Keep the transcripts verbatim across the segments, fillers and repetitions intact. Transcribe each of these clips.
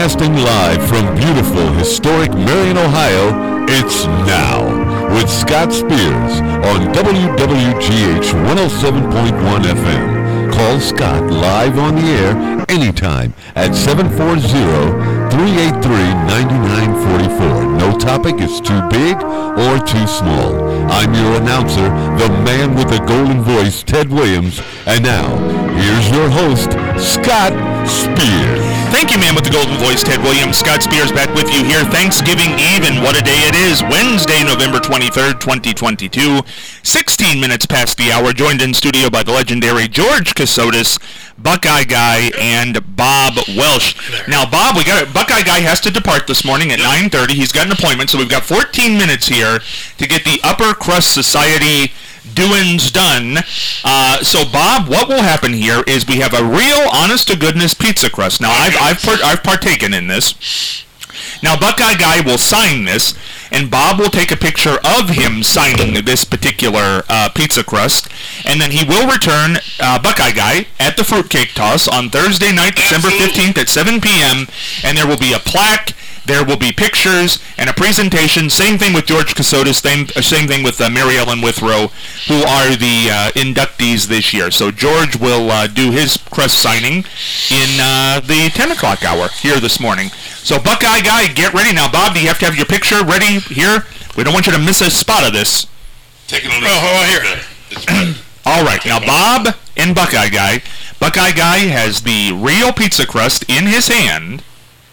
Broadcasting live from beautiful, historic Marion, Ohio, it's Now with Scott Spears on W W G H one oh seven point one F M. Call Scott live on the air anytime at seven four zero, three eight three, nine nine four four. No topic is too big or too small. I'm your announcer, the man with the golden voice, Ted Williams. And now, here's your host, Scott Spears. Thank you, man with the golden voice, Ted Williams. Scott Spears back with you here. Thanksgiving Eve, and what a day it is. Wednesday, November twenty-third, twenty twenty-two. sixteen minutes past the hour. Joined in studio by the legendary George Kassotis, Buckeye Guy, and Bob Welsh. Now, Bob, we got Buckeye Guy has to depart this morning at nine thirty. He's got an appointment, so we've got fourteen minutes here to get the Upper Crust Society doings done. Uh, so, Bob, what will happen here is we have a real, honest-to-goodness pizza crust. Now, I've I've, part, I've partaken in this. Now, Buckeye Guy will sign this, and Bob will take a picture of him signing this particular uh, pizza crust, and then he will return uh, Buckeye Guy at the fruitcake toss on Thursday night, December fifteenth at seven p.m., and there will be a plaque, there will be pictures, and a presentation. Same thing with George Kassotis, same, same thing with uh, Mary Ellen Withrow, who are the uh, inductees this year. So George will uh, do his crust signing in uh, the ten o'clock hour here this morning. So Buckeye Guy, get ready. Now, Bob, do you have to have your picture ready here? We don't want you to miss a spot of this. Take it on the oh, here. All right. Now, Bob and Buckeye Guy. Buckeye Guy has the real pizza crust in his hand.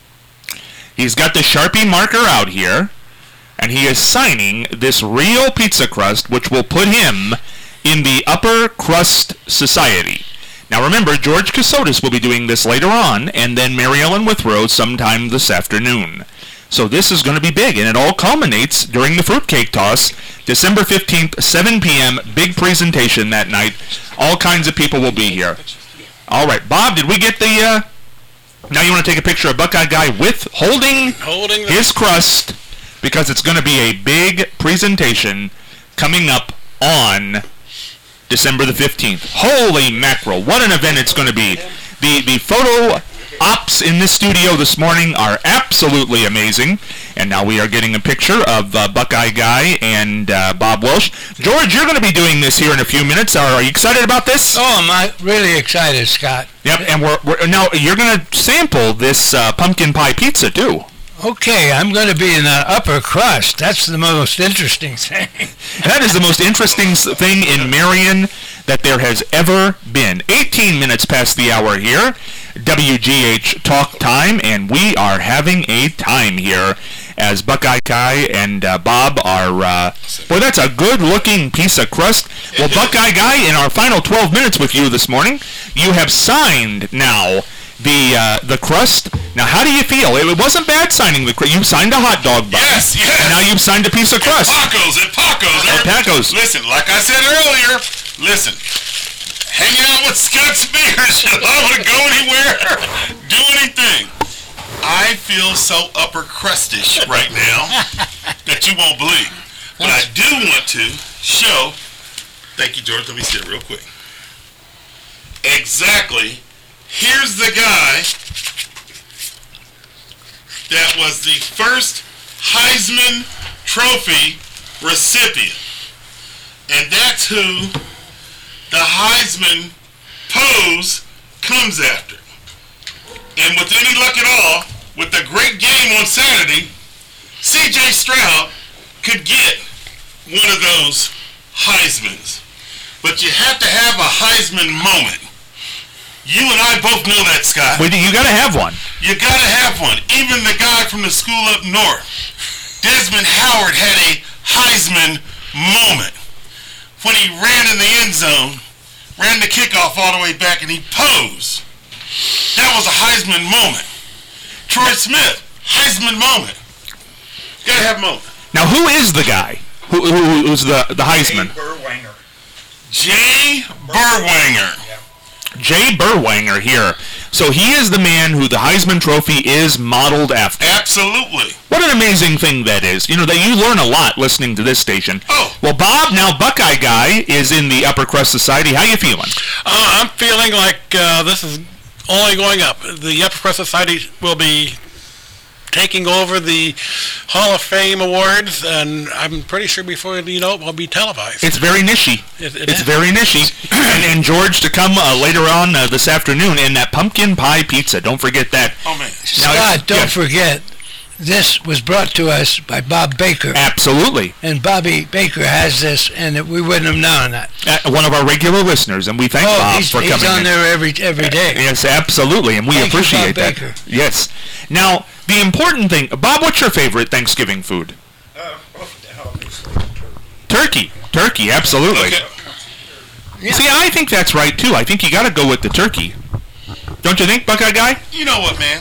He's got the Sharpie marker out here, and he is signing this real pizza crust, which will put him in the Upper Crust Society. Now remember, George Kassotis will be doing this later on, and then Mary Ellen Withrow sometime this afternoon. So this is going to be big, and it all culminates during the fruitcake toss, December fifteenth, seven p.m., big presentation that night. All kinds of people will be here. All right, Bob, did we get the... Uh, now you want to take a picture of Buckeye Guy with holding, holding his crust, because it's going to be a big presentation coming up on December the fifteenth. Holy mackerel, what an event it's going to be. The the photo ops in this studio this morning are absolutely amazing. And now we are getting a picture of uh, Buckeye Guy and uh, Bob Welsh. George, you're going to be doing this here in a few minutes. Are, are you excited about this? Oh, I'm uh, really excited, Scott. Yep, and we're, we're now you're going to sample this uh, pumpkin pie pizza too. Okay, I'm going to be in the upper crust. That's the most interesting thing. That is the most interesting thing in Marion that there has ever been. eighteen minutes past the hour here, W G H Talk Time, and we are having a time here as Buckeye Guy and uh, Bob are, uh, boy, that's a good-looking piece of crust. Well, Buckeye Guy, in our final twelve minutes with you this morning, you have signed now the uh, the crust. Now, how do you feel? It wasn't bad signing the crust. You signed a hot dog, Bob. Yes, yes. And now you've signed a piece of crust. And Pacos, and Pacos. And Pacos. Listen, like I said earlier, listen, hang out with Scott Spears. You don't want to go anywhere, do anything. I feel so upper crustish right now that you won't believe. But I do want to show, thank you, George, let me sit real quick. Exactly. Here's the guy that was the first Heisman Trophy recipient. And that's who the Heisman pose comes after. And with any luck at all, with the great game on Saturday, C J Stroud could get one of those Heismans. But you have to have a Heisman moment. You and I both know that, Scott. Well, you got to have one. You got to have one. Even the guy from the school up north, Desmond Howard, had a Heisman moment when he ran in the end zone, ran the kickoff all the way back, and he posed. That was a Heisman moment. Troy Smith, Heisman moment. Got to have a moment. Now, who is the guy who, who who's the, the Heisman? Jay Berwanger. Jay Berwanger. Yeah. Jay Berwanger here. So he is the man who the Heisman Trophy is modeled after. Absolutely. What an amazing thing that is. You know, that you learn a lot listening to this station. Oh. Well, Bob, now Buckeye Guy is in the Upper Crust Society. How you feeling? Uh, I'm feeling like uh, this is only going up. The Upper Crust Society will be taking over the Hall of Fame awards, and I'm pretty sure before you know it, will be televised. It's very niche-y. It, it it's is. very niche-y. and, and George, to come uh, later on uh, this afternoon, and that pumpkin pie pizza. Don't forget that. Oh, man. Scott, don't yeah. forget, this was brought to us by Bob Baker. Absolutely. And Bobby Baker has this, and we wouldn't have known that. Uh, one of our regular listeners, and we thank oh, Bob he's, for he's coming on in. there every every day. Yes, absolutely, and we Thank you, appreciate Bob that. Baker. Yes. Now, the important thing, Bob, what's your favorite Thanksgiving food? Uh, Turkey. Turkey, absolutely. Okay. Yeah. See, I think that's right, too. I think you got to go with the turkey. Don't you think, Buckeye Guy? You know what, man?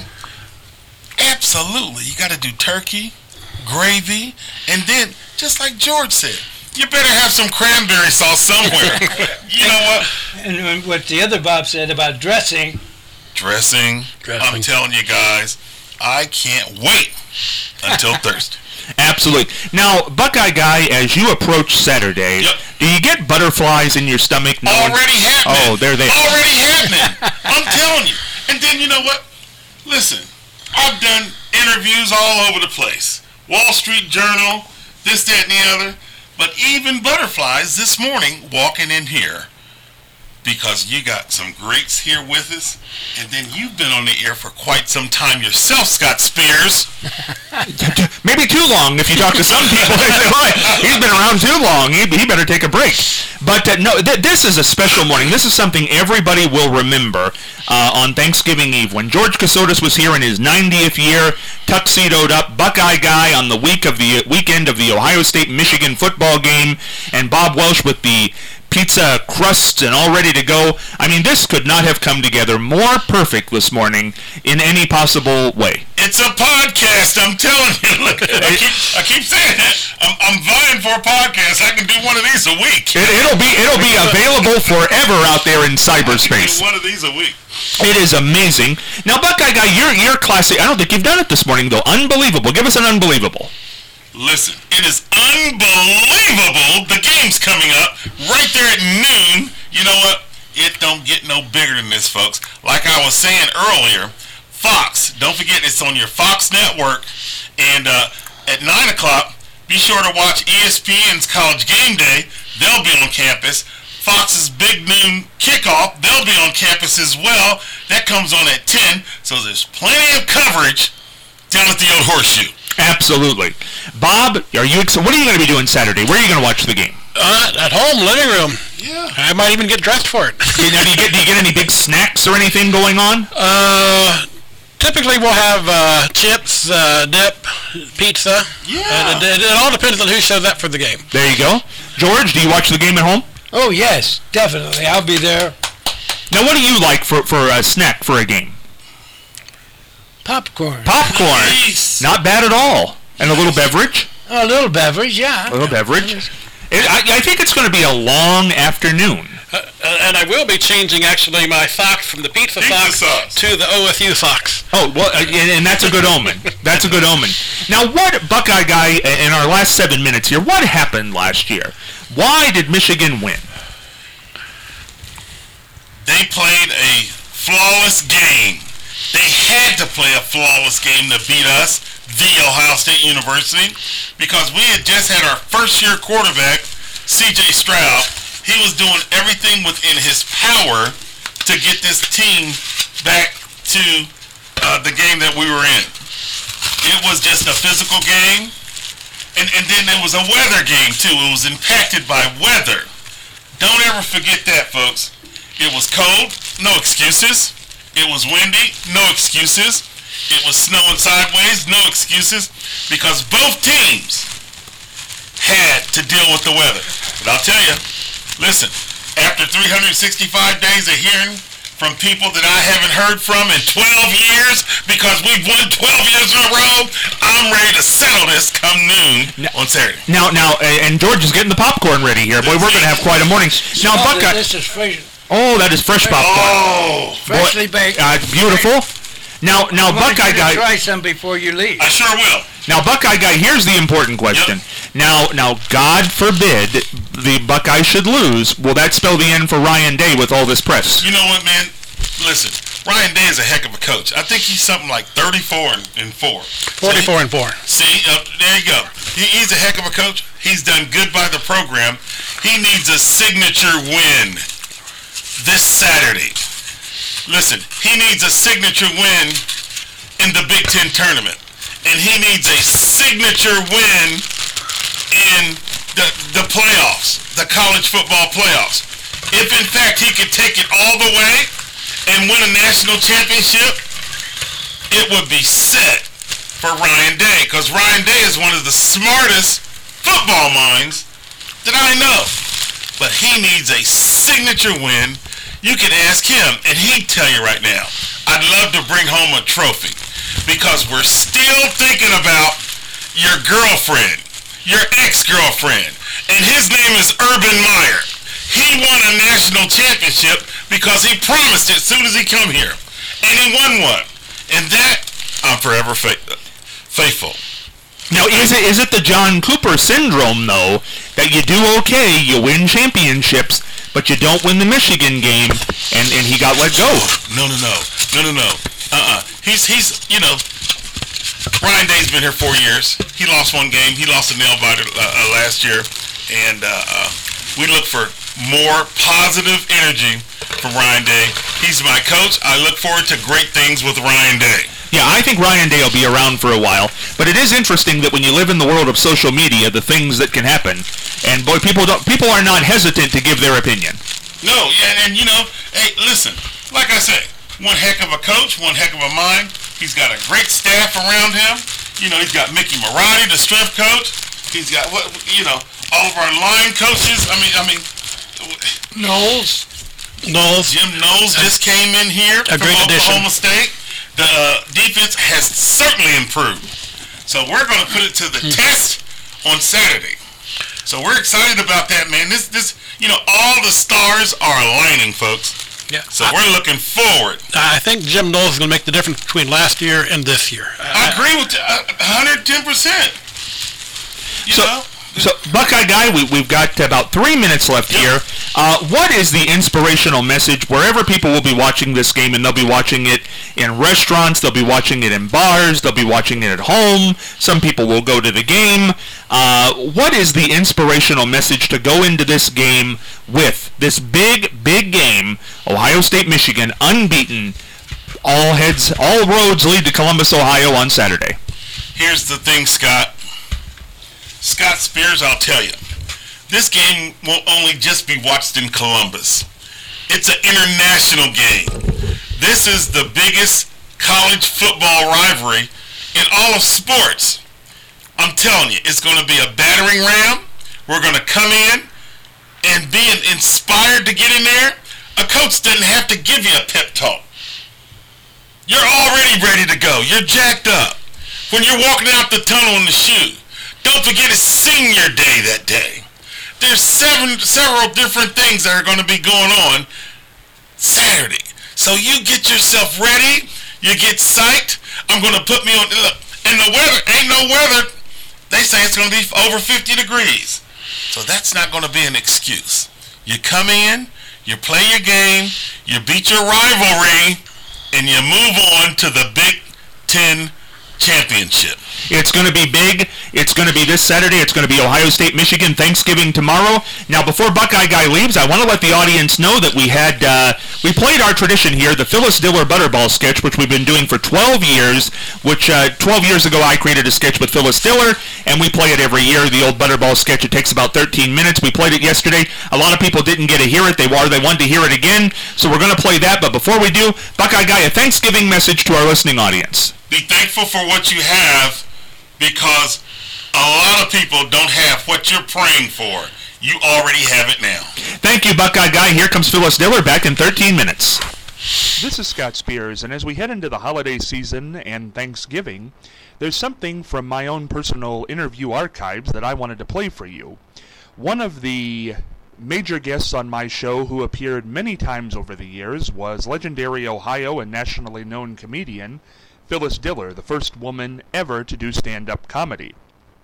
Absolutely. You got to do turkey, gravy, and then, just like George said, you better have some cranberry sauce somewhere. You know what? And what the other Bob said about dressing. Dressing. Dressing. I'm telling you guys, I can't wait until Thursday. Absolutely. Now, Buckeye Guy, as you approach Saturday, Yep. do you get butterflies in your stomach? knowing- Already happening. Oh, they're there. Already happening. I'm telling you. And then you know what? Listen, I've done interviews all over the place. Wall Street Journal, this, that, and the other. But even butterflies this morning walking in here. Because you got some greats here with us, and then you've been on the air for quite some time yourself, Scott Spears. Maybe too long if you talk to some people. They say, "Boy, he's been around too long. He, he better take a break." But uh, no, th- this is a special morning. This is something everybody will remember uh, on Thanksgiving Eve when George Casotis was here in his ninetieth year, tuxedoed up, Buckeye Guy on the week of the weekend of the Ohio State-Michigan football game, and Bob Welsh with the pizza crust and all ready to go. I mean, this could not have come together more perfect this morning in any possible way. It's a podcast, I'm telling you. Look, I keep, I keep saying it. I'm, I'm vying for a podcast. I can do one of these a week. It, it'll be it'll be available forever out there in I can cyberspace. do one of these a week. It is amazing. Now, Buckeye Guy, you're you're classy. I don't think you've done it this morning though. Unbelievable. Give us an unbelievable. Listen, it is unbelievable. The game's coming up right there at noon. You know what? It don't get no bigger than this, folks. Like I was saying earlier, Fox. Don't forget, it's on your Fox network. And uh, at nine o'clock, be sure to watch E S P N's College Game Day. They'll be on campus. Fox's Big Noon Kickoff, they'll be on campus as well. That comes on at ten. So there's plenty of coverage down at the Old Horseshoe. Absolutely. Bob, are you? Ex- what are you going to be doing Saturday? Where are you going to watch the game? Uh, at home, living room. Yeah. I might even get dressed for it. Do you, now, do you get do you get any big snacks or anything going on? Uh, typically we'll have uh, chips, uh, dip, pizza. Yeah. And it, it, it all depends on who shows up for the game. There you go. George, do you watch the game at home? Oh, yes, definitely. I'll be there. Now, what do you like for, for a snack for a game? Popcorn. Popcorn. Nice. Not bad at all. And a little beverage. A little beverage, yeah. A little beverage. It, I, I think it's going to be a long afternoon. Uh, and I will be changing actually my socks from the pizza, Pizza socks socks. to the O S U socks. Oh, well, uh, and, and that's a good omen. That's a good omen. Now, what, Buckeye Guy, in our last seven minutes here, what happened last year? Why did Michigan win? They played a flawless game. They had to play a flawless game to beat us, the Ohio State University, because we had just had our first-year quarterback, C J Stroud. He was doing everything within his power to get this team back to uh, the game that we were in. It was just a physical game, and, and then it was a weather game, too. It was impacted by weather. Don't ever forget that, folks. It was cold, no excuses. It was windy, no excuses. It was snowing sideways, no excuses. Because both teams had to deal with the weather. But I'll tell you, listen, after three hundred sixty-five days of hearing from people that I haven't heard from in twelve years, because we've won twelve years in a row, I'm ready to settle this come noon on Saturday. Now, now, uh, and George is getting the popcorn ready here. Boy, we're going to have quite a morning. Now, Oh, Buckeye. this is fresh, Oh, that is fresh popcorn. Oh, freshly baked. Uh, it's beautiful. Now, now, I want Buckeye you to Guy. try some before you leave. I sure will. Now, Buckeye Guy. Here's the important question. Now, now, God forbid the Buckeyes should lose. Will that spell the end for Ryan Day with all this press? You know what, man? Listen, Ryan Day is a heck of a coach. I think he's something like thirty-four and, and four. forty-four and four. See, uh, there you go. He, he's a heck of a coach. He's done good by the program. He needs a signature win this Saturday. Listen, he needs a signature win in the Big Ten tournament. And he needs a signature win in the, the playoffs, the college football playoffs. If, in fact, he could take it all the way and win a national championship, it would be set for Ryan Day, because Ryan Day is one of the smartest football minds that I know. But he needs a signature win. You can ask him, and he'd tell you right now, I'd love to bring home a trophy, because we're still thinking about your girlfriend, your ex-girlfriend, and his name is Urban Meyer. He won a national championship because he promised it as soon as he come here, and he won one. And that, I'm forever fa- faithful. Now, is it is it the John Cooper syndrome, though, that you do okay, you win championships, but you don't win the Michigan game, and, and he got let go? No, no, no. No, no, no. Uh-uh. He's, he's, you know, Ryan Day's been here four years. He lost one game. He lost a nail-biter uh, uh, last year. And uh, uh, we look for more positive energy from Ryan Day. He's my coach. I look forward to great things with Ryan Day. Yeah, I think Ryan Day will be around for a while, but it is interesting that when you live in the world of social media, the things that can happen, and boy, people don't, people are not hesitant to give their opinion. No, and, and you know, hey, listen, like I say, one heck of a coach, one heck of a mind. He's got a great staff around him. You know, he's got Mickey Marotti, the strength coach. He's got, what you know, all of our line coaches. I mean, I mean, Knowles. Knowles. Jim Knowles just came in here A from great Oklahoma addition. State. The uh, defense has certainly improved. So we're going to put it to the Mm-hmm. test on Saturday. So we're excited about that, man. This, this, you know, all the stars are aligning, folks. Yeah. So I, we're looking forward. I think Jim Knowles is going to make the difference between last year and this year. I agree with you, uh, one hundred ten percent. You So- know? So, Buckeye Guy, we, we've got about three minutes left here. Uh, what is the inspirational message wherever people will be watching this game, and they'll be watching it in restaurants, they'll be watching it in bars, they'll be watching it at home, some people will go to the game. Uh, what is the inspirational message to go into this game with? This big, big game, Ohio State, Michigan, unbeaten, all heads, all roads lead to Columbus, Ohio on Saturday. Here's the thing, Scott. Scott Spears, I'll tell you, this game won't only just be watched in Columbus. It's an international game. This is the biggest college football rivalry in all of sports. I'm telling you, it's going to be a battering ram. We're going to come in and be inspired to get in there. A coach doesn't have to give you a pep talk. You're already ready to go. You're jacked up. When you're walking out the tunnel in the shoe, don't forget it's senior day that day. There's seven, several different things that are going to be going on Saturday. So you get yourself ready. You get psyched. I'm going to put me on. Look, and the weather ain't no weather. They say it's going to be over fifty degrees. So that's not going to be an excuse. You come in, you play your game, you beat your rivalry, and you move on to the Big Ten Championship. It's going to be big. It's going to be this Saturday. It's going to be Ohio State, Michigan, Thanksgiving tomorrow. Now, before Buckeye Guy leaves, I want to let the audience know that we had, uh, we played our tradition here, the Phyllis Diller Butterball sketch, which we've been doing for twelve years, which uh, twelve years ago I created a sketch with Phyllis Diller, and we play it every year, the old Butterball sketch. It takes about thirteen minutes. We played it yesterday. A lot of people didn't get to hear it. They were, they wanted to hear it again, so we're going to play that. But before we do, Buckeye Guy, a Thanksgiving message to our listening audience. Be thankful for what you have, because a lot of people don't have what you're praying for. You already have it now. Thank you, Buckeye Guy. Here comes Phyllis Diller back in thirteen minutes. This is Scott Spears, and as we head into the holiday season and Thanksgiving, there's something from my own personal interview archives that I wanted to play for you. One of the major guests on my show who appeared many times over the years was legendary Ohio and nationally known comedian Phyllis Diller, the first woman ever to do stand-up comedy.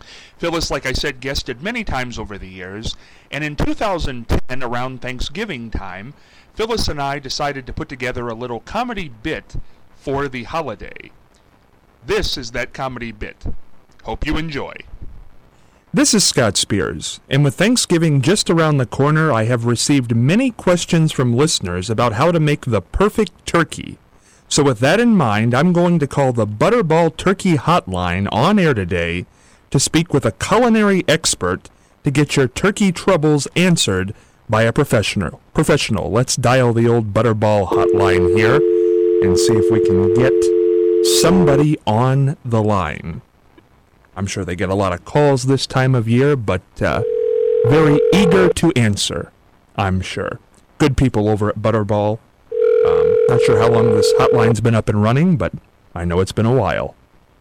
Phyllis, like I said, guested many times over the years, and in two thousand ten, around Thanksgiving time, Phyllis and I decided to put together a little comedy bit for the holiday. This is that comedy bit. Hope you enjoy. This is Scott Spears, and with Thanksgiving just around the corner, I have received many questions from listeners about how to make the perfect turkey. So with that in mind, I'm going to call the Butterball Turkey Hotline on air today to speak with a culinary expert to get your turkey troubles answered by a professional. Professional. Let's dial the old Butterball Hotline here and see if we can get somebody on the line. I'm sure they get a lot of calls this time of year, but uh, very eager to answer, I'm sure. Good people over at Butterball. Um, not sure how long this hotline's been up and running, but I know it's been a while.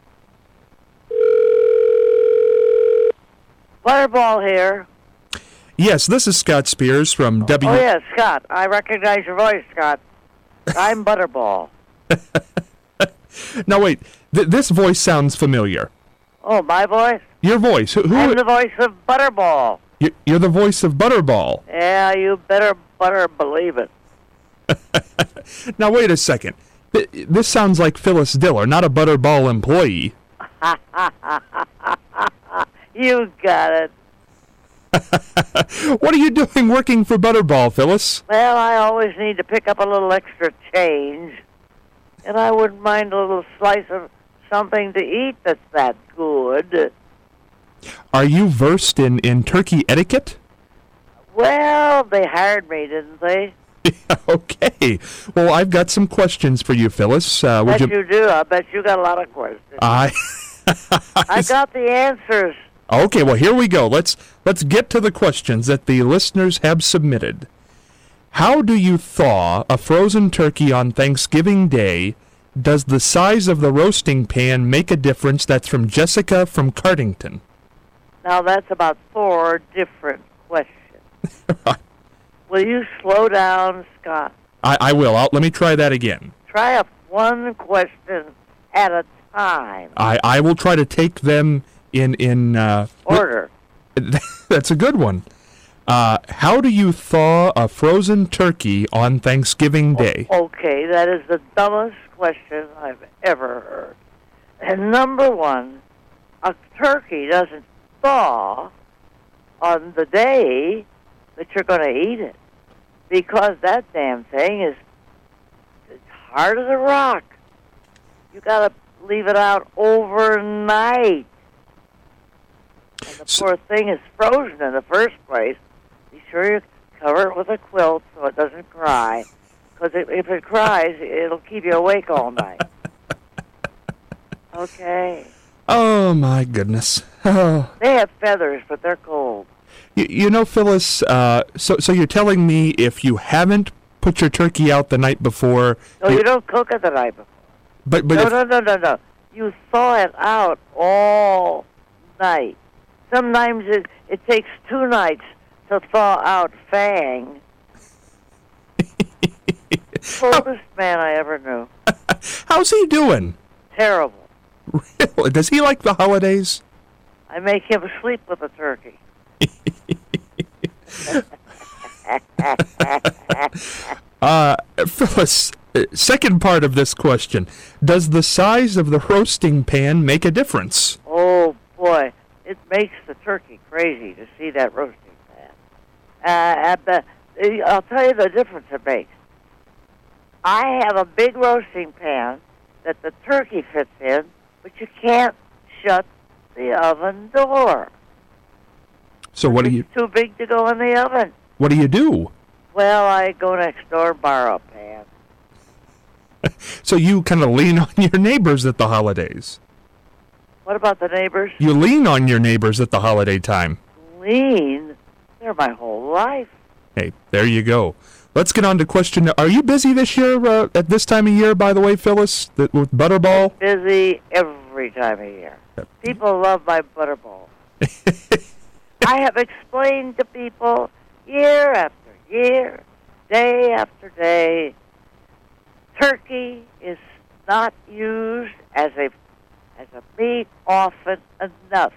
Butterball here. Yes, this is Scott Spears from W... Oh, yeah, Scott. I recognize your voice, Scott. I'm Butterball. Now, wait. Th- this voice sounds familiar. Oh, my voice? Your voice. Who? who I'm the voice of Butterball. you- You're the voice of Butterball. Yeah, you better butter believe it. Now, wait a second. Th- This sounds like Phyllis Diller, not a Butterball employee. You got it. What are you doing working for Butterball, Phyllis? Well, I always need to pick up a little extra change. And I wouldn't mind a little slice of something to eat that's that good. Are you versed in, in turkey etiquette? Well, they hired me, didn't they? Okay. Well, I've got some questions for you, Phyllis. Uh, would Bet you do. I bet you got a lot of questions. I... I got the answers. Okay, well, here we go. Let's let's get to the questions that the listeners have submitted. How do you thaw a frozen turkey on Thanksgiving Day? Does the size of the roasting pan make a difference? That's from Jessica from Cardington. Now, that's about four different questions. Will you slow down, Scott? I, I will. I'll, let me try that again. Try up one question at a time. I, I will try to take them in... in uh, Order. That's a good one. Uh, how do you thaw a frozen turkey on Thanksgiving Day? Okay, that is the dumbest question I've ever heard. And number one, a turkey doesn't thaw on the day that you're going to eat it, because that damn thing is it's hard as a rock. You got to leave it out overnight. And the So- poor thing is frozen in the first place. Be sure you cover it with a quilt so it doesn't cry. Because if it cries, it'll keep you awake all night. Okay. Oh, my goodness. Oh. They have feathers, but they're cold. You, you know, Phyllis, uh, so, so you're telling me if you haven't put your turkey out the night before... No, you don't cook it the night before. But, but No, if, no, no, no, no. You thaw it out all night. Sometimes it, it takes two nights to thaw out Fang. Coldest man I ever knew. how's he doing? Terrible. Really? Does he like the holidays? I make him sleep with a turkey. Uh, Phyllis, uh, second part of this question. Does the size of the roasting pan make a difference? Oh, boy. It makes the turkey crazy to see that roasting pan. Uh, at the, I'll tell you the difference it makes. I have a big roasting pan that the turkey fits in, but you can't shut the oven door. So what do you It's too big to go in the oven. what do you do? Well, I go next door and borrow a pan. So you kind of lean on your neighbors at the holidays. What about the neighbors? You lean on your neighbors at the holiday time. Lean? They're my whole life. Hey, there you go. Let's get on to question. Are you busy this year uh, at this time of year, by the way, Phyllis, th- with Butterball? Busy every time of year. People love my Butterball. I have explained to people year after year, day after day, turkey is not used as a as a meat often enough.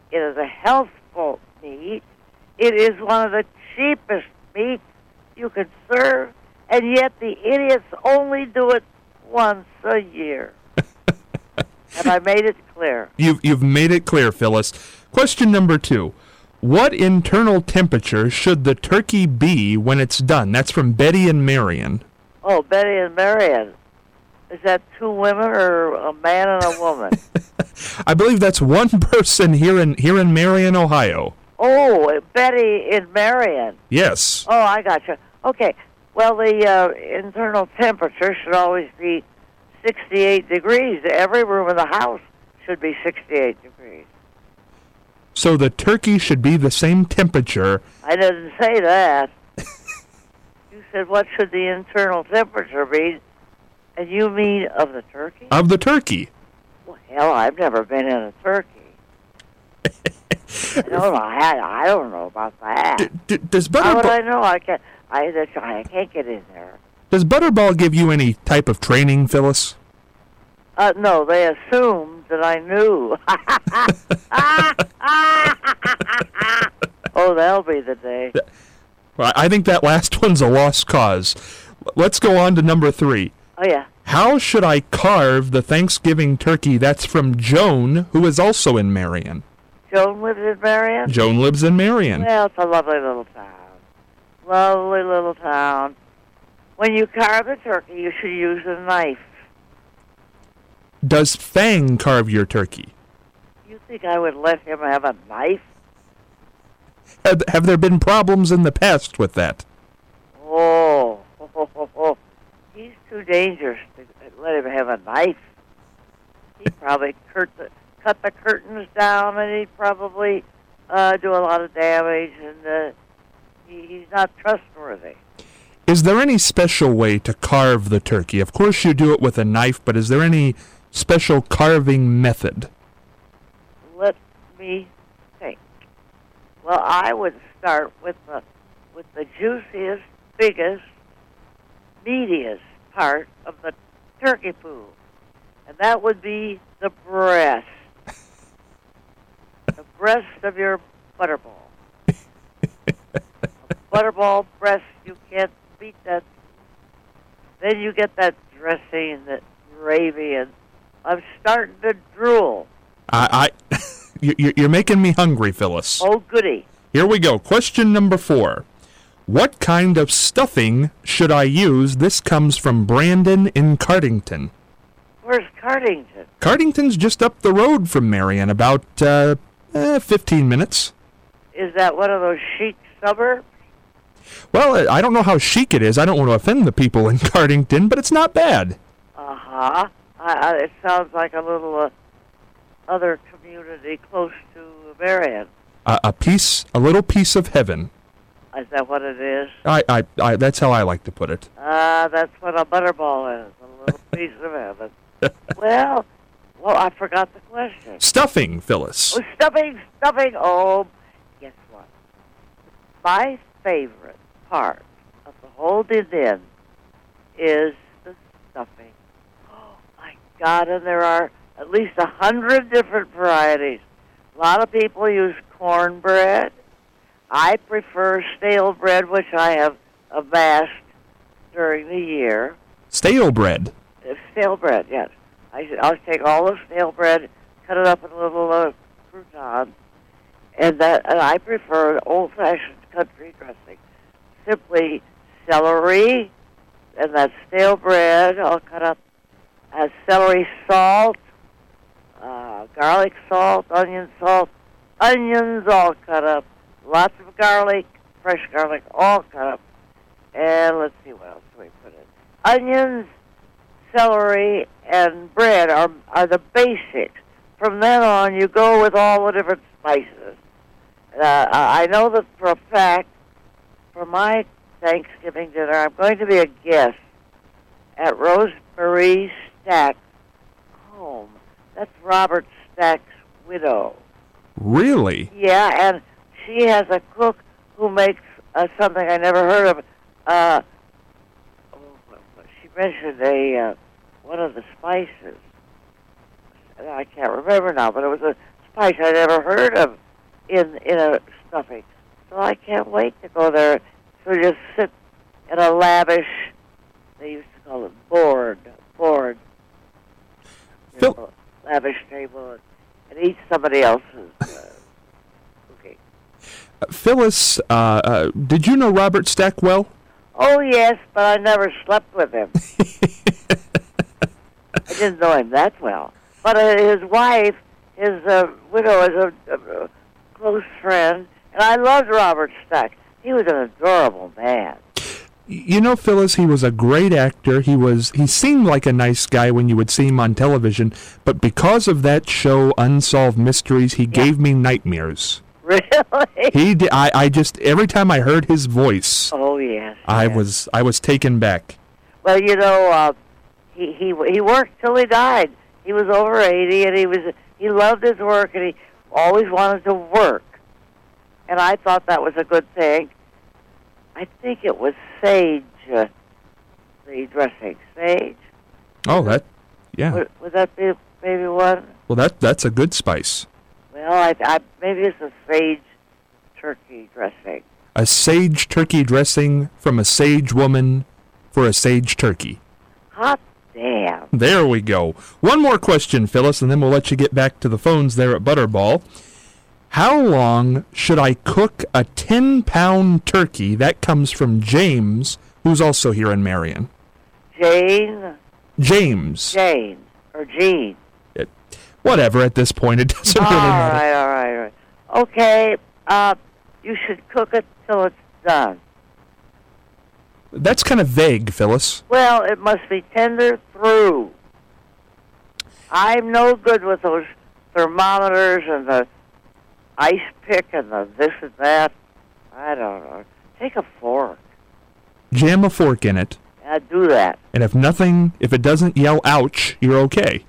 It is a healthful meat. It is one of the cheapest meats you can serve, and yet the idiots only do it once a year. Have I made it clear? You've, you've made it clear, Phyllis. Question number two. What internal temperature should the turkey be when it's done? That's from Betty and Marion. Oh, Betty and Marion. Is that two women or a man and a woman? I believe that's one person here in here in Marion, Ohio. Oh, Betty in Marion. Yes. Oh, I got you. Okay. Well, the uh, internal temperature should always be sixty-eight degrees. Every room in the house should be sixty-eight degrees. So the turkey should be the same temperature. I didn't say that. You said, what should the internal temperature be? And you mean of the turkey? Of the turkey. Well, hell, I've never been in a turkey. I don't know. I, I don't know about that. D- d- does How would Butterball I know? I can't. I, that's- I can't get in there. does Butterball give you any type of training, Phyllis? Uh, no, they assumed that I knew. Oh, that'll be the day. Well, I think that last one's a lost cause. Let's go on to number three. Oh, yeah. How should I carve the Thanksgiving turkey? That's from Joan, who is also in Marion. Joan lives in Marion? Joan lives in Marion. Well, it's a lovely little town. Lovely little town. When you carve a turkey, you should use a knife. Does Fang carve your turkey? You think I would let him have a knife? Have, have there been problems in the past with that? Oh, he's too dangerous to let him have a knife. He'd probably curt the, cut the curtains down, and he'd probably uh, do a lot of damage, and uh, he, he's not trustworthy. Is there any special way to carve the turkey? Of course you do it with a knife, but is there any special carving method? Let me think. Well, I would start with the with the juiciest, biggest, meatiest part of the turkey poo, and that would be the breast. The breast of your butterball. A butterball breast, you can't beat that. Then you get that dressing, that gravy, and I'm starting to drool. I, I you- you're making me hungry, Phyllis. Oh, goody. Here we go. Question number four. What kind of stuffing should I use? This comes from Brandon in Cardington. Where's Cardington? Cardington's just up the road from Marion, about uh, eh, fifteen minutes. Is that one of those chic suburbs? Well, I don't know how chic it is. I don't want to offend the people in Cardington, but it's not bad. Uh-huh. I, I, it sounds like a little uh, other community close to Marion. Uh, a piece, a little piece of heaven. Is that what it is? I, I, I, that's how I like to put it. Ah, uh, that's what a butterball is, a little piece of heaven. Well, well, I forgot the question. Stuffing, Phyllis. Oh, stuffing, stuffing. Oh, guess what? My favorite part of the whole din is the stuffing. Oh, my God, and there are at least a hundred different varieties. A lot of people use cornbread. I prefer stale bread, which I have amassed during the year. Stale bread. Uh, Stale bread, yes. I should, I'll take all the stale bread, cut it up in little uh, croutons, and that. And I prefer old-fashioned country dressing. Simply celery, and that stale bread, all cut up as celery salt, uh, garlic salt, onion salt, onions all cut up, lots of garlic, fresh garlic, all cut up. And let's see, what else do we put in? Onions, celery, and bread are are the basics. From then on, you go with all the different spices. Uh, I know that for a fact, for my Thanksgiving dinner, I'm going to be a guest at Rosemarie Stack's home. That's Robert Stack's widow. Really? Yeah, and she has a cook who makes uh, something I never heard of. Uh, she mentioned a uh, one of the spices. I can't remember now, but it was a price I'd ever heard of in in a stuffing. So I can't wait to go there. So just sit at a lavish, they used to call it board, board, you Phil- know, lavish table, and, and eat somebody else's uh, cooking. Uh, Phyllis, uh, uh, did you know Robert Stack well? Oh, yes, but I never slept with him. I didn't know him that well. But uh, his wife, his uh, widow, is a, a, a close friend, and I loved Robert Stack. He was an adorable man. You know, Phyllis, he was a great actor. He was he seemed like a nice guy when you would see him on television, but because of that show, Unsolved Mysteries, he Yeah. gave me nightmares. Really? He did, I, I just every time I heard his voice, Oh, yes. I yes. was I was taken back. Well, you know, uh, he he he worked till he died. He was over eighty, and he was he loved his work, and he always wanted to work. And I thought that was a good thing. I think it was sage, uh, the dressing sage. Oh, that yeah. Would, would that be maybe one? Well, that that's a good spice. Well, I, I maybe it's a sage turkey dressing. A sage turkey dressing from a sage woman for a sage turkey. Hot damn! There we go. One more question, Phyllis, and then we'll let you get back to the phones there at Butterball. How long should I cook a ten-pound turkey? That comes from James, who's also here in Marion. Jane, James. Jane, or Jean. It, whatever, at this point, it doesn't All really matter. right, all right, all right. Okay, uh, you should cook it till it's done. That's kind of vague, Phyllis. Well, it must be tender through. I'm no good with those thermometers and the ice pick and the this and that. I don't know. Take a fork. Jam a fork in it, Yeah, do that. and if nothing, if it doesn't yell ouch, you're okay.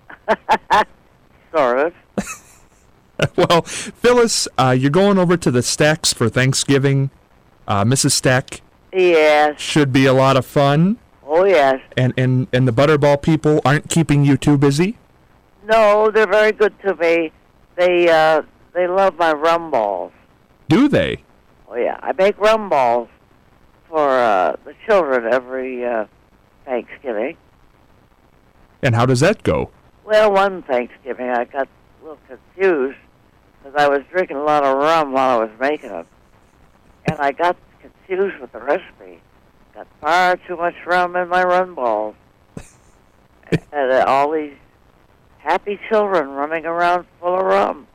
Sort of. Well, Phyllis, uh, you're going over to the Stacks for Thanksgiving. Uh, Missus Stack Yes. should be a lot of fun. Oh, yes. And, and, and the Butterball people aren't keeping you too busy? No, they're very good to me. They, uh, they love my rum balls. Do they? Oh, yeah. I make rum balls for uh, the children every uh, Thanksgiving. And how does that go? Well, one Thanksgiving I got a little confused because I was drinking a lot of rum while I was making them. And I got confused with the recipe. Got far too much rum in my rum balls. And uh, all these happy children running around full of rum.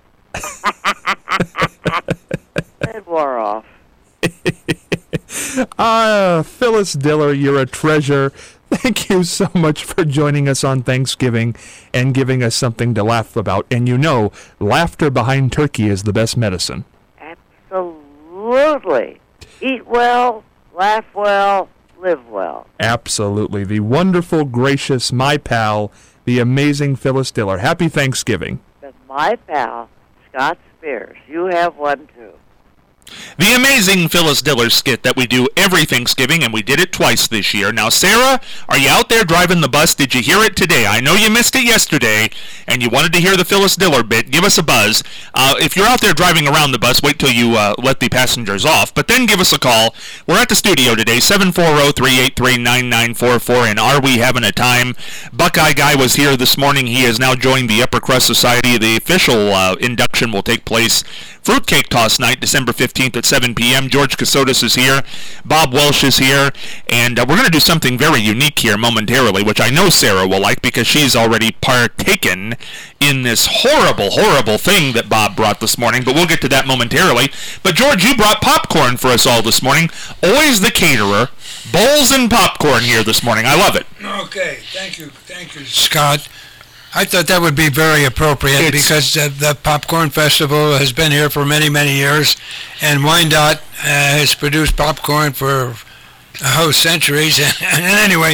It wore off. Ah, Phyllis Diller, you're a treasure. Thank you so much for joining us on Thanksgiving and giving us something to laugh about. And you know, laughter behind turkey is the best medicine. Absolutely. Eat well, laugh well, live well. Absolutely. The wonderful, gracious, my pal, the amazing Phyllis Diller. Happy Thanksgiving. But my pal, Scott Spears, you have one too. The amazing Phyllis Diller skit that we do every Thanksgiving, and we did it twice this year. Now, Sarah, are you out there driving the bus? Did you hear it today? I know you missed it yesterday, and you wanted to hear the Phyllis Diller bit. Give us a buzz. Uh, if you're out there driving around the bus, wait till you uh, let the passengers off, but then give us a call. We're at the studio today, seven four zero, three eight three, nine nine four four, and are we having a time? Buckeye Guy was here this morning. He has now joined the Upper Crust Society. The official uh, induction will take place Fruitcake Toss night, December fifteenth at seven p.m. George Casotis is here. Bob Welsh is here. And uh, we're going to do something very unique here momentarily, which I know Sarah will like because she's already partaken in this horrible, horrible thing that Bob brought this morning. But we'll get to that momentarily. But George, you brought popcorn for us all this morning. Always the caterer. Bowls and popcorn here this morning. I love it. Okay, thank you, thank you, Scott. I thought that would be very appropriate It's- because uh, the Popcorn Festival has been here for many, many years, and Wyandotte uh, has produced popcorn for uh, oh, centuries. And, and anyway,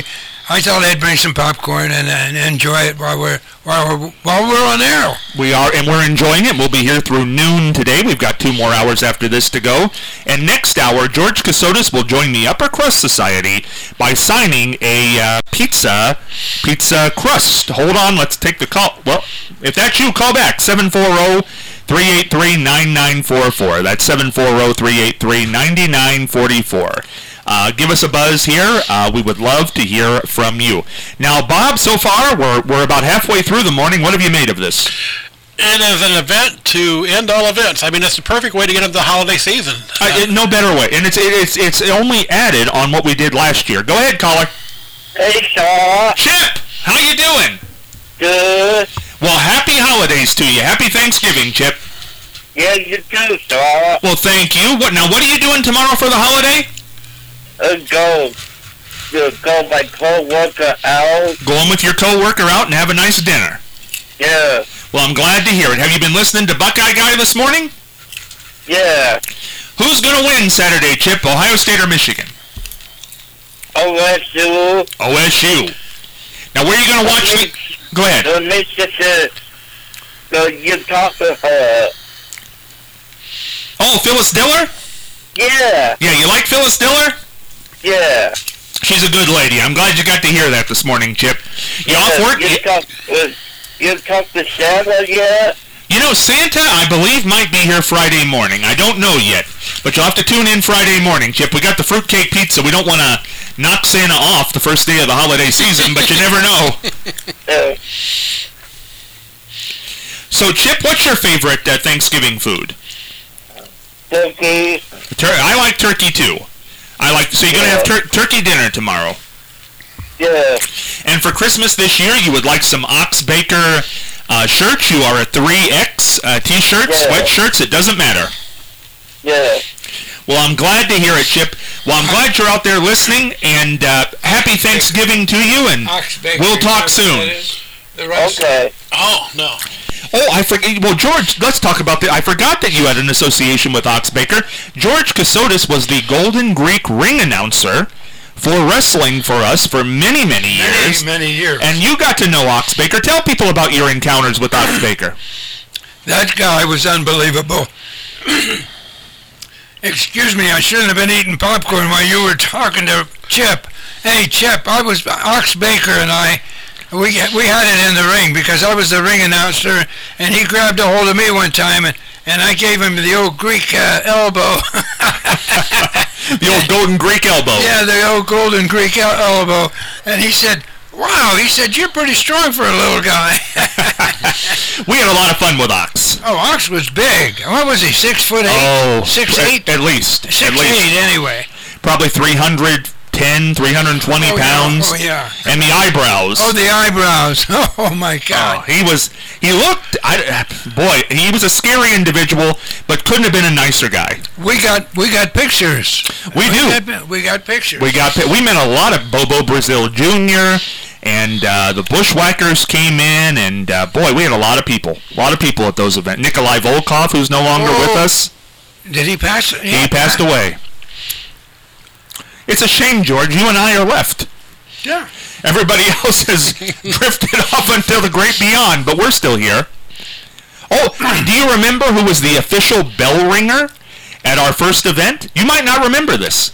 I thought I'd bring some popcorn and, and enjoy it while we're while we're while we're on air. We are, and we're enjoying it. We'll be here through noon today. We've got two more hours after this to go. And next hour, George Casotis will join the Upper Crust Society by signing a uh, pizza pizza crust. Hold on, let's take the call. Well, if that's you, call back seven four zero, three eight three, nine nine four four. That's seven four zero, three eight three, nine nine four four. Uh, give us a buzz here. Uh, we would love to hear from you. Now, Bob, so far, we're, we're about halfway through the morning. What have you made of this? It is an event to end all events. I mean, it's the perfect way to get into the holiday season. Uh, it, no better way. And it's, it's, it's only added on what we did last year. Go ahead, caller. Hey, Shaw. Chip, how you doing? Good. Well, happy holidays to you. Happy Thanksgiving, Chip. Yeah, you too, Shaw. Well, thank you. What now? What are you doing tomorrow for the holiday? Uh, go. Uh, go my co-worker out. Going with your co-worker out and have a nice dinner. Yeah. Well, I'm glad to hear it. Have you been listening to Buckeye Guy this morning? Yeah. Who's going to win Saturday, Chip? Ohio State or Michigan? O S U. O S U. Now, where are you going to watch the... Go ahead. The Michigan. The, you talk to her. Oh, Phyllis Diller? Yeah. Yeah, you like Phyllis Diller? Yeah. She's a good lady. I'm glad you got to hear that this morning, Chip. You yeah. off work? You talk, uh, you talk to Santa yet? You know, Santa, I believe, might be here Friday morning. I don't know yet. But you'll have to tune in Friday morning, Chip. We got the fruitcake pizza. We don't want to knock Santa off the first day of the holiday season, but you never know. Uh, So, Chip, what's your favorite uh, Thanksgiving food? turkey. Tur- I like turkey, too. I like. So you're going to have tur- turkey dinner tomorrow. Yeah. And for Christmas this year, you would like some Ox Baker uh, shirts. You are a three X uh, T-shirts, Yeah. sweatshirts. It doesn't matter. Yeah. Well, I'm glad to hear it, Chip. Well, I'm glad you're out there listening, and uh, happy Thanksgiving to you, and Ox Baker, we'll talk is that what soon. that is? The rest. Okay. Oh, no. Oh, I forget. Well, George, let's talk about that. I forgot that you had an association with Ox Baker. George Casotis was the Golden Greek ring announcer for wrestling for us for many, many years. Many, many years. And you got to know Ox Baker. Tell people about your encounters with Ox Baker. That guy was unbelievable. Excuse me, I shouldn't have been eating popcorn while you were talking to Chip. Hey, Chip, I was Ox Baker and I, we we had it in the ring because I was the ring announcer, and he grabbed a hold of me one time, and, and I gave him the old Greek uh, elbow. The old Golden Greek elbow. Yeah, the old golden Greek el- elbow. And he said, wow, he said, you're pretty strong for a little guy. We had a lot of fun with Ox. Oh, Ox was big. What was he, six foot eight? Oh, Six at- eight? At least. Six at least. eight, anyway. Probably three hundred ten, three hundred twenty Oh, yeah. pounds. Oh, yeah. And the eyebrows. Oh, the eyebrows. Oh, my Oh, God. he was, he looked, I, boy, he was a scary individual, but couldn't have been a nicer guy. We got we got pictures. We do. Got, we got pictures. We got, we met a lot of Bobo Brazil Junior, and uh, the Bushwhackers came in, and uh, boy, we had a lot of people, a lot of people at those events. Nikolai Volkov, who's no longer Oh. with us, Did he pass? he passed away. It's a shame, George. You and I are left. Yeah. Everybody else has drifted off until the great beyond, but we're still here. Oh, do you remember who was the official bell ringer at our first event? You might not remember this.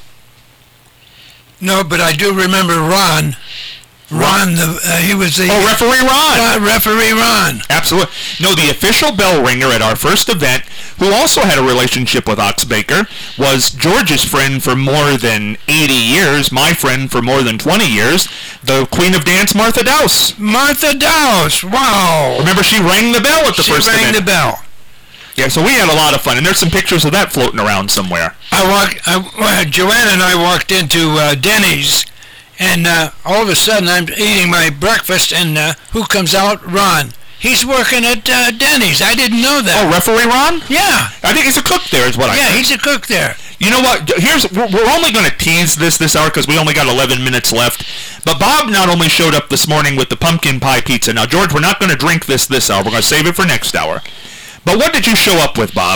No, but I do remember Ron. Ron, the uh, he was the Oh, Referee Ron. uh, referee Ron. Absolutely. No, the official bell ringer at our first event, who also had a relationship with Ox Baker, was George's friend for more than eighty years, my friend for more than twenty years, the Queen of Dance, Martha Dowse. Martha Dowse. Wow. Remember, she rang the bell at the she first rang event. the bell. Yeah, so we had a lot of fun, and there's some pictures of that floating around somewhere. I walked. I, uh, Joanne and I walked into uh, Denny's, and uh, all of a sudden I'm eating my breakfast, and uh, who comes out? Ron. He's working at uh, Denny's. I didn't know Oh, that. Referee Ron? Yeah. I think he's a cook there, is what I Yeah, heard. he's a cook there. You know what? Here's we're, we're only going to tease this this hour because we only got eleven minutes left. But Bob not only showed up this morning with the pumpkin pie pizza. Now, George, we're not going to drink this this hour. We're going to save it for next hour. But what did you show up with, Bob?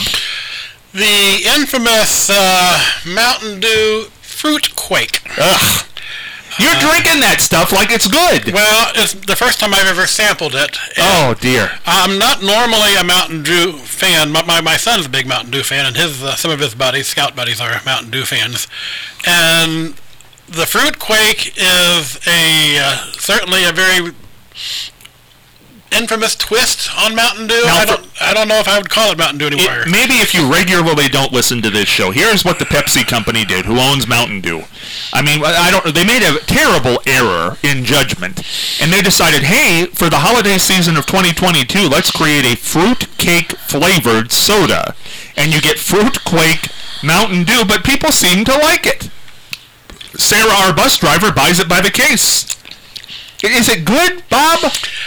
The infamous uh, Mountain Dew Fruit Quake. Ugh. You're uh, drinking that stuff like it's good. Well, it's the first time I've ever sampled it. Oh, dear. I'm not normally a Mountain Dew fan. My, my, my son's a big Mountain Dew fan, and his uh, some of his buddies, Scout buddies, are Mountain Dew fans. And the Fruit Quake is a uh, certainly a very infamous twist on Mountain Dew. Now, I don't I don't know if I would call it Mountain Dew anymore. It, maybe if you regularly don't listen to this show, here's what the Pepsi company did, who owns Mountain Dew. I mean, I don't. They made a terrible error in judgment, and they decided, hey, for the holiday season of twenty twenty-two, let's create a fruit cake flavored soda, and you get Fruit Quake Mountain Dew, but people seem to like it. Sarah, our bus driver, buys it by the case. Is it good, Bob?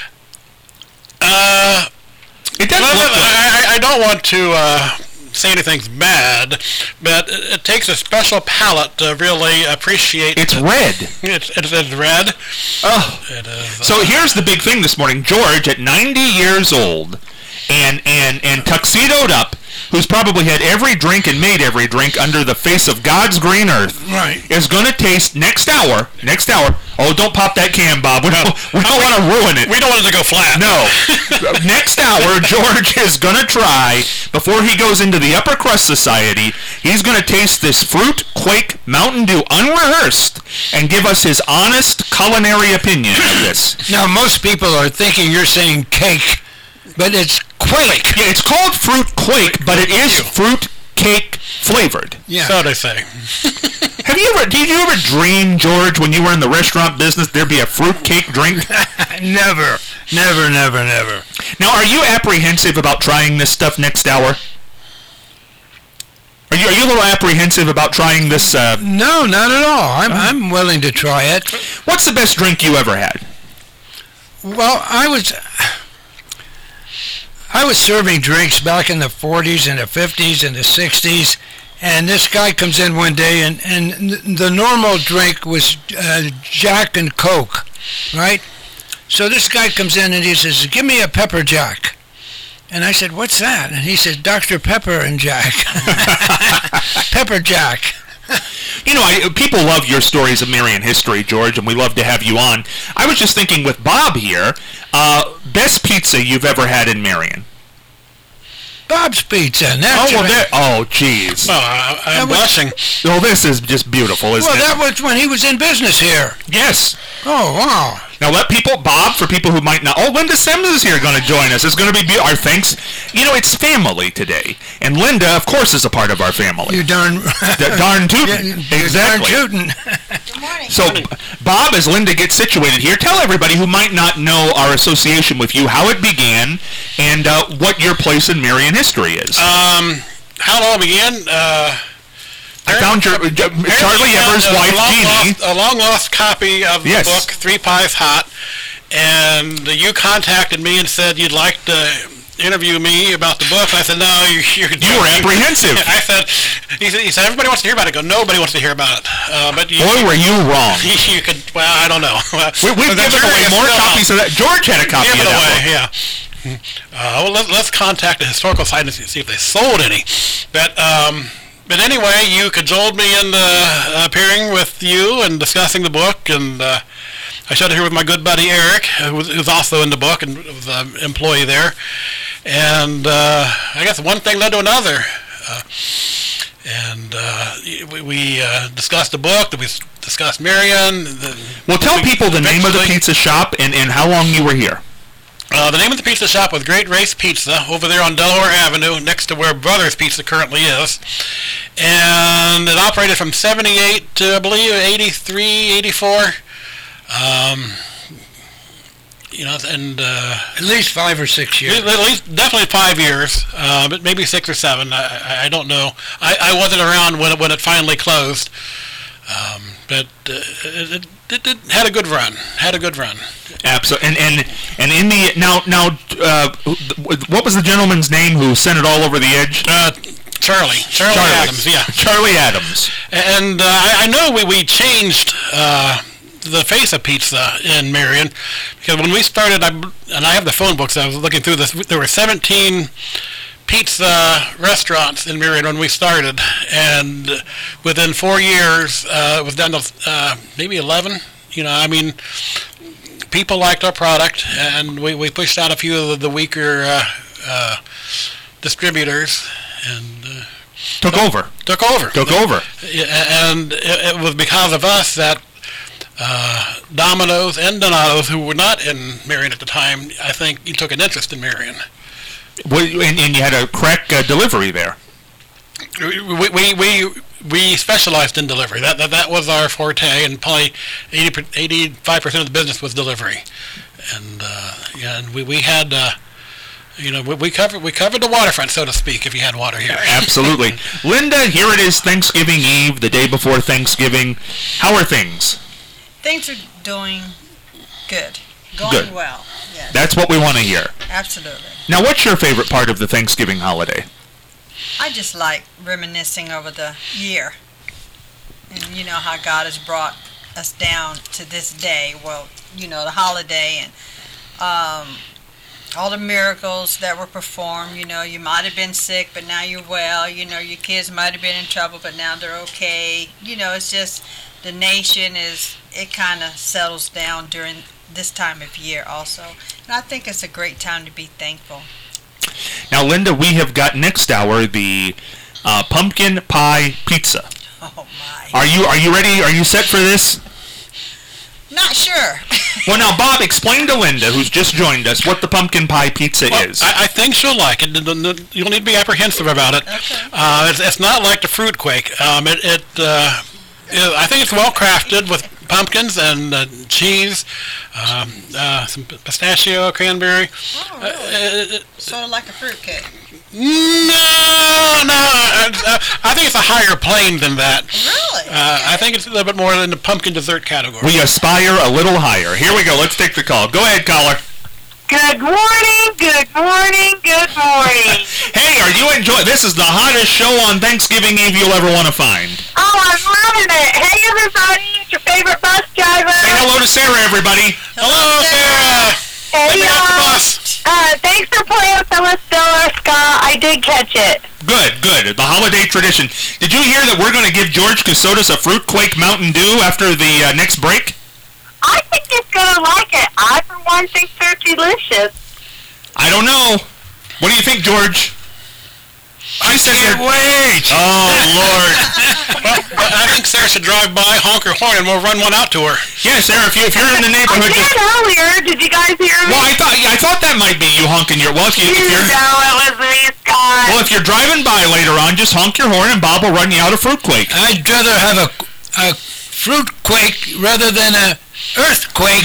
Uh, it doesn't well, look good. I, I don't want to uh, say anything's bad, but it, it takes a special palate to really appreciate. It's it. red. It's, it's, it's red. Oh. It is, uh, so here's the big thing this morning. George, at ninety years old, and, and, and tuxedoed up, who's probably had every drink and made every drink under the face of God's green earth, right, is going to taste next hour, next hour, oh, don't pop that can, Bob. We don't, we don't want to ruin it. We don't want it to go flat. No. Next hour, George is going to try, before he goes into the Upper Crust Society, he's going to taste this Fruit Quake Mountain Dew unrehearsed and give us his honest culinary opinion of this. Now, most people are thinking you're saying cake, but it's Quake. Yeah, it's called Fruit Quake, but it is fruit cake flavored. Yeah. So they say. Have you ever, did you ever dream, George, when you were in the restaurant business, there'd be a fruit cake drink? Never. Never, never, never. Now, are you apprehensive about trying this stuff next hour? Are you, are you a little apprehensive about trying this? Uh... No, not at all. I'm, I'm willing to try it. What's the best drink you ever had? Well, I was... I was serving drinks back in the forties and the fifties and the sixties, and this guy comes in one day, and, and the normal drink was uh, Jack and Coke, right? So this guy comes in and he says, give me a Pepper Jack. And I said, what's that? And he said, Doctor Pepper and Jack. Pepper Jack. You know, I, people love your stories of Marion history, George, and we love to have you on. I was just thinking with Bob here, uh, best pizza you've ever had in Marion? Bob's Pizza. Oh, well, there, oh, jeez. Oh, I, I'm blushing. Oh, this is just beautiful, isn't well, it? Well, that was when he was in business here. Yes. Oh, wow. Now let people, Bob, for people who might not, oh, Linda Sims is here going to join us. It's going to be be- our thanks. You know, it's family today. And Linda, of course, is a part of our family. You darn... D- darn tootin'. Yeah, exactly. Darn tootin'. Good morning. So, Bob, as Linda gets situated here, tell everybody who might not know our association with you how it began and uh, what your place in Marion history is. Um, how it all began? Uh... I found your, uh, Charlie Evers' wife, Jeannie. A long-lost copy of the yes. book, Three Pies Hot, and you contacted me and said you'd like to interview me about the book. I said, no, you, you're... You were apprehensive. I said, he said, he said, everybody wants to hear about it. I go, nobody wants to hear about it. Uh, but you, Boy, were you wrong. You, you could, well, I don't know. We, we've given away more copies of that. George had a copy Give of it that away, book. Yeah. Uh, well, let, let's contact the Historical Society and see if they sold any. But, um... But anyway, you cajoled me into uh, appearing with you and discussing the book, and uh, I showed it here with my good buddy Eric, who's, who's also in the book and was an employee there. And uh, I guess one thing led to another. Uh, and uh, we, we uh, discussed the book, we discussed Marion. The, well, tell people the name of the pizza shop and, and how long you were here. Uh, the name of the pizza shop was Great Race Pizza over there on Delaware Avenue, next to where Brothers Pizza currently is. And it operated from seventy-eight to, I believe, eighty-three, eighty-four. Um, you know, and... Uh, at least five or six years. At least, definitely five years, uh, but maybe six or seven. I, I don't know. I, I wasn't around when it, when it finally closed. Um, but uh, it, it, it had a good run. Had a good run. Absolutely. And and and in the now now, uh, what was the gentleman's name who sent it all over the edge? Uh, Charlie. Charlie. Charlie Adams. Yeah. Charlie Adams. And uh, I, I know we we changed uh, the face of pizza in Marion because when we started, I, and I have the phone books. I was looking through this. There were seventeen pizza restaurants in Marion when we started, and within four years, uh, it was down to uh, maybe eleven. you know, I mean, people liked our product, and we, we pushed out a few of the, the weaker uh, uh, distributors, and uh, took took, over. Took over. Took over. And it, it was because of us that uh, Domino's and Donato's, who were not in Marion at the time, I think you took an interest in Marion. Well, and, and you had a crack uh, delivery there. We, we we we specialized in delivery. That that, that was our forte, and probably eighty, eighty-five percent of the business was delivery. And uh, yeah, and we we had uh, you know we, we covered we covered the waterfront, so to speak, if you had water here. Absolutely. Linda, here it is, Thanksgiving Eve, the day before Thanksgiving. How are things? Things are doing good, going Good. well. Yes, That's what we want to hear. absolutely. Now, what's your favorite part of the Thanksgiving holiday? I just like reminiscing over the year, and you know how God has brought us down to this day. Well, you know the holiday and um, all the miracles that were performed. You know, you might have been sick, but now you're well. You know, your kids might have been in trouble, but now they're okay. You know, it's just the nation is. It kind of settles down during this time of year also, and I think it's a great time to be thankful. Now, Linda, we have got next hour the uh, pumpkin pie pizza. Oh my! Are you are you ready? Are you set for this? Not sure. Well, now, Bob, explain to Linda, who's just joined us, what the pumpkin pie pizza Well, is. I, I think she'll like it. The- the- the- You'll need to be apprehensive about it. Okay. Uh, it's, it's not like the fruit quake. Um, it, it, uh, it I think it's well crafted with pumpkins and uh, cheese, um, uh, some pistachio, cranberry. Oh, Uh, really? it- it- Sort of like a fruitcake. no, no. Uh, I think it's a higher plane than that. Really? Uh, I think it's a little bit more in the pumpkin dessert category. We aspire a little higher. Here we go. Let's take the call. Go ahead, caller. Good morning, good morning, good morning. Hey, are you enjoying? This is the hottest show on Thanksgiving Eve you'll ever want to find. Oh, I'm loving it. Hey, everybody, it's your favorite bus driver. Say hello to Sarah, everybody. Hello, Sarah. Hey, Let me off the y'all. bus. Uh, thanks for playing Phyllis Diller, Scott. I did catch it. Good, good. The holiday tradition. Did you hear that we're going to give George Casotis a Fruit Quake Mountain Dew after the uh, next break? I think he's going to like it. I, for one, think they're delicious. I don't know. What do you think, George? I say wait. Oh, Lord. Well, I think Sarah should drive by, honk her horn, and we'll run one out to her. Yeah, Sarah, if, you, if you're in the I neighborhood... did Just, earlier. Did you guys hear me? well, I thought yeah, I thought that might be you honking your... Well, if, you, if You you're... know it was me, Scott. Well, if you're driving by later on, just honk your horn and Bob will run you out of Fruit Quake. I'd rather have a, a fruit quake rather than a earthquake.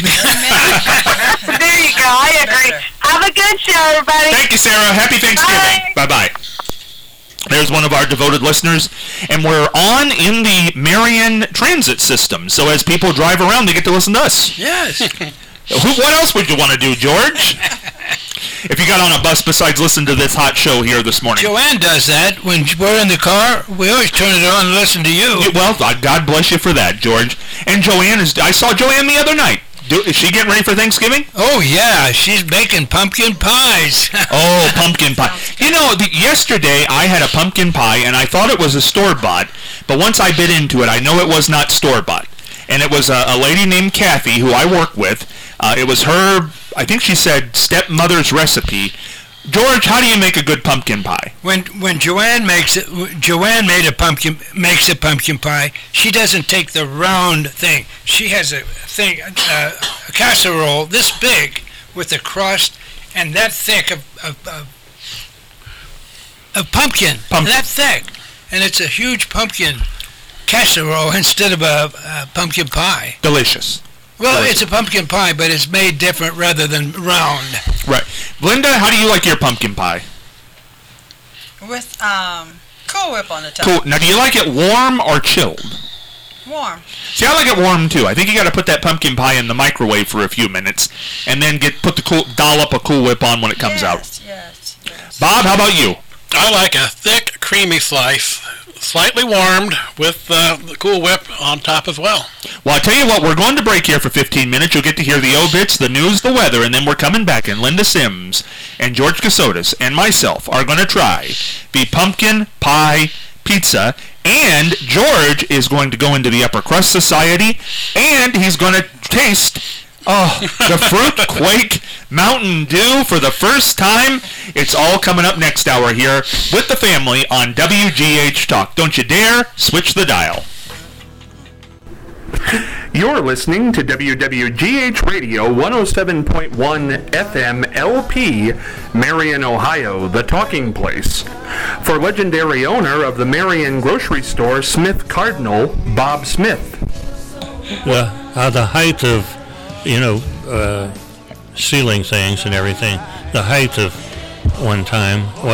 There you go. I agree. Have a good show, everybody. Thank you, Sarah. Happy Thanksgiving. Bye-bye. There's one of our devoted listeners, and we're on in the Marion transit system, so as people drive around, they get to listen to us. Yes. Who, what else would you want to do, George? If you got on a bus besides listen to this hot show here this morning. Joanne does that. When we're in the car, we always turn it on and listen to you. Yeah, well, God God bless you for that, George. And Joanne is, I saw Joanne the other night. Do, is she getting ready for Thanksgiving? Oh, yeah. She's baking pumpkin pies. Oh, pumpkin pie. You know, the, yesterday I had a pumpkin pie, and I thought it was a store-bought, but once I bit into it, I know it was not store-bought. And it was a, a lady named Kathy, who I work with. Uh, it was her, I think she said, stepmother's recipe. George, how do you make a good pumpkin pie? When when Joanne makes it, Joanne made a pumpkin makes a pumpkin pie. She doesn't take the round thing. She has a thing, uh, a casserole this big with a crust and that thick of of, of, of pumpkin, Pumpkin. that thick, and it's a huge pumpkin casserole instead of a, a pumpkin pie. Delicious. Well, Delicious. it's a pumpkin pie, but it's made different rather than round. Right. Linda, how do you like your pumpkin pie? With um, Cool Whip on the top. Cool. Now, do you like it warm or chilled? Warm. See, I like it warm too. I think you got to put that pumpkin pie in the microwave for a few minutes, and then get put the cool dollop of Cool Whip on when it comes out. Yes, yes, yes. Bob, how about you? I like a thick, creamy slice, slightly warmed with uh, the Cool Whip on top as well. Well, I'll tell you what, we're going to break here for fifteen minutes. You'll get to hear the obits, the news, the weather, and then we're coming back, and Linda Sims and George Casotis and myself are going to try the pumpkin pie pizza, And George is going to go into the Upper Crust Society, and he's going to taste oh, the Fruit Quake Mountain Dew for the first time. It's all coming up next hour here with the family on W G H Talk. Don't you dare switch the dial. You're listening to W W G H Radio one oh seven point one F M L P, Marion, Ohio, the talking place. For legendary owner of the Marion grocery store, Smith Cardinal, Bob Smith. The, uh, the height of, you know, uh, ceiling things and everything, the height of one time was